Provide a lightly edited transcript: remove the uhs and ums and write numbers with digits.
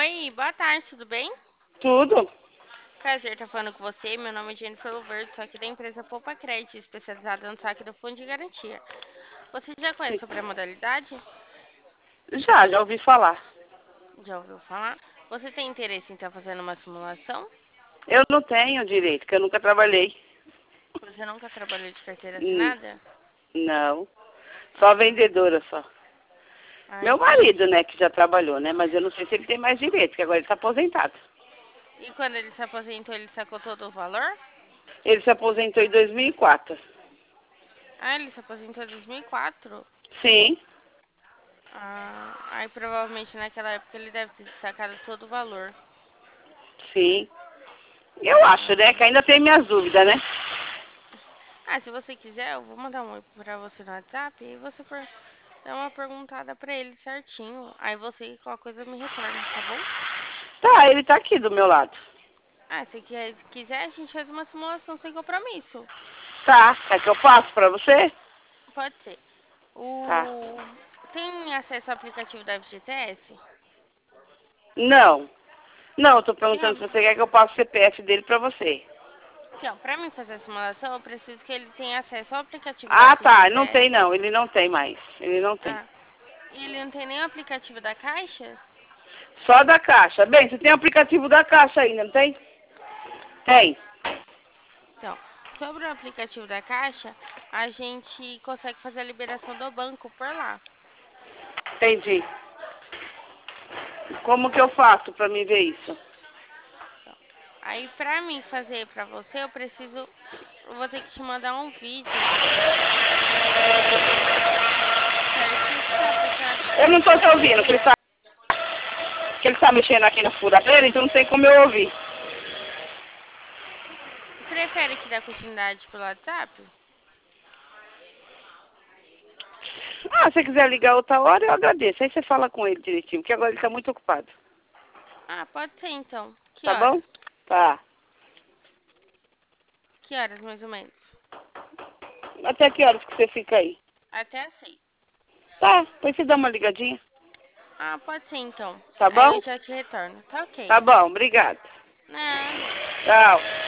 Oi, boa tarde, tudo bem? Tudo? Prazer estar falando com você. Meu nome é Jennifer Louverdo, sou aqui da empresa Poupa Crédito, especializada no saque do Fundo de Garantia. Você já conhece Sim. sobre a modalidade? Já ouvi falar. Já ouviu falar? Você tem interesse em estar fazendo uma simulação? Eu não tenho direito, porque eu nunca trabalhei. Você nunca trabalhou de carteira Hum, assinada? não. Só Ah, vendedora só. Meu marido, entendi. né, que já trabalhou, né? Mas eu não sei se ele tem mais direito, porque agora ele está aposentado. E quando ele se aposentou, ele sacou todo o valor? Ele se aposentou em 2004. Ah, ele se aposentou em 2004. Sim, Ah, aí provavelmente naquela época ele deve ter sacado todo o valor. sim. Eu acho, né, Ah. que ainda tem minhas dúvidas, né? Ah, se você quiser, eu vou mandar um oi pra você no WhatsApp e você dá uma perguntada pra ele certinho. Aí você, qualquer coisa, me retorna, tá bom? Tá, ele tá aqui do meu lado. Ah, se quiser, a gente faz uma simulação sem compromisso. Tá, quer que eu passo pra você? Pode ser. Tá. O... Tem acesso ao aplicativo da FGTS? Não. Não, eu tô Tem... perguntando se você quer que eu passe o CPF dele pra você. Então, pra mim fazer a simulação, eu preciso que ele tenha acesso ao aplicativo da Ah, tá. Não tem, FGTS. não. Ele não tem mais. Ele não tem. Ah, e ele não tem nem o aplicativo da Caixa? Só da Caixa. Bem, você tem aplicativo da Caixa ainda, não tem? Tem. Então, sobre o aplicativo da Caixa, a gente consegue fazer a liberação do banco por lá. Entendi. Como que eu faço pra me ver isso? Então, aí, pra mim fazer pra você, eu vou ter que te mandar um vídeo certinho. Desculpa, você acha que Eu não você tô te vai ouvindo, conseguir? que ele tá mexendo aqui na furadeira, então não tem como eu ouvir. Prefere te dar continuidade pelo WhatsApp? Ah, se você quiser ligar outra hora, eu agradeço. Aí você fala com ele direitinho, porque agora ele tá muito ocupado. Ah, pode ser então. Que Tá bom? horas? Tá. Que horas, mais ou menos? Até que horas que você fica aí? Até às 6. Tá, depois você dá uma ligadinha. Ah, pode ser então. Tá Aí eu bom? já te retorno. Tá ok. Tá bom, obrigado. Nada. Tchau.